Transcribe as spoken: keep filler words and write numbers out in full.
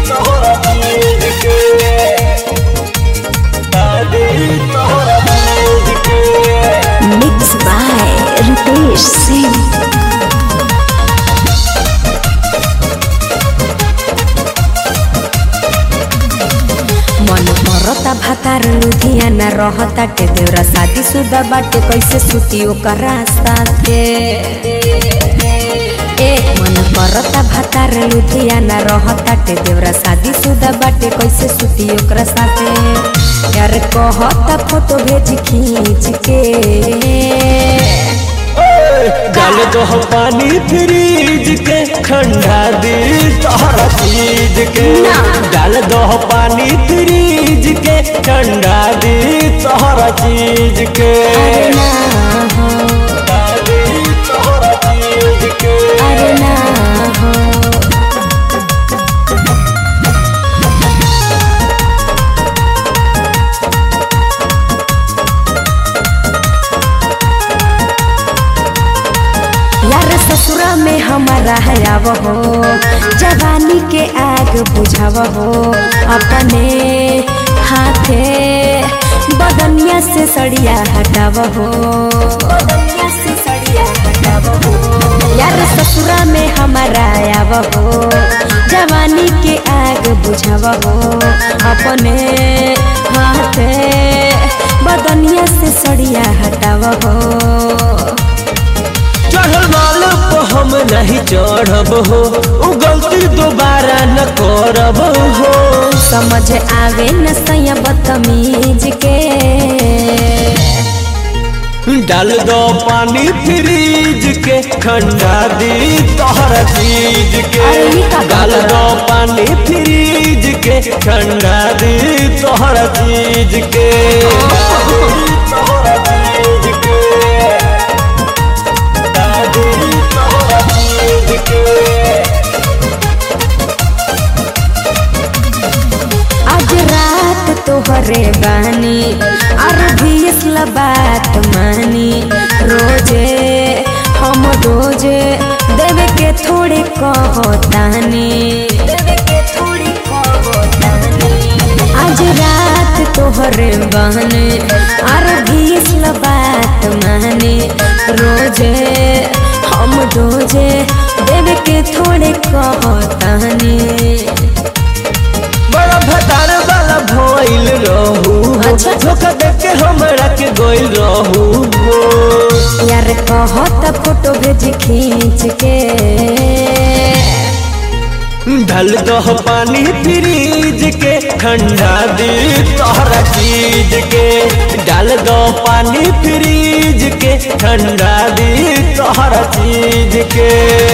तोहरा चीज के दादी तोहरा चीज के मिक्स बाय रितेश सिंह। मन करता भातार लुधियाना रहता के देवरा शादी शुदा बाटे कैसे सुती ओकर रास्ता के ए मन करता भातार लुधियाना रहता के देवरा शादी शुदा बाटे कैसे सुती ओकर साथे यार कहता फोटो भेज खींच के डाल दो पानी फ्रीज के ठंडा दी तोहरा चीज के डाल दो पानी फ्रीज के ठंडा दी तोहरा चीज के अरे ना हो दादी तोहरा चीज के अरे ना हो यार ससुरा में हमारा हयाव हो जवानी के आग बुझाव हो अपने हाथे बदनिया से सड़िया हटाव हो बदनिया से सड़िया हटाव हो यार ससुरा में हमारा आयाव हो जवानी के आग बुझाव हो अपने हाथे बदनिया से सड़िया हटाव हो चढ़ल माल पे हम नहीं चढ़ब हो उ गलती दोबारा न करब हो समझ आवे न सैया बदतमीज के डाल दो पानी फ्रीज के ठंडा दी तोहरा चीज के अरे ये का डाल बात है? दो पानी फ्रीज के ठंडा दी तोहरा चीज के तोहरा चीज के दादी तोहरा चीज के आज रात तोहरे बानी और भीसला बात मानी रोजे हम रोजे देवे के थोड़े कहतानी देवे के थोड़े कहतानी आज रात तोहरे बानी और भीसला बात मानी रोजे हम रोजे देवे के थोड़े कहतानी बड़ा भतार वाला भइल रहू अच्छा। धोखा देख के हमरा के गोइल रहू यार कहता फोटो भेज खींच के ढल दो पानी फ्रीज के ठंडा दी तोहरा चीज के डाल दो पानी फ्रीज के ठंडा दी तोहरा चीज के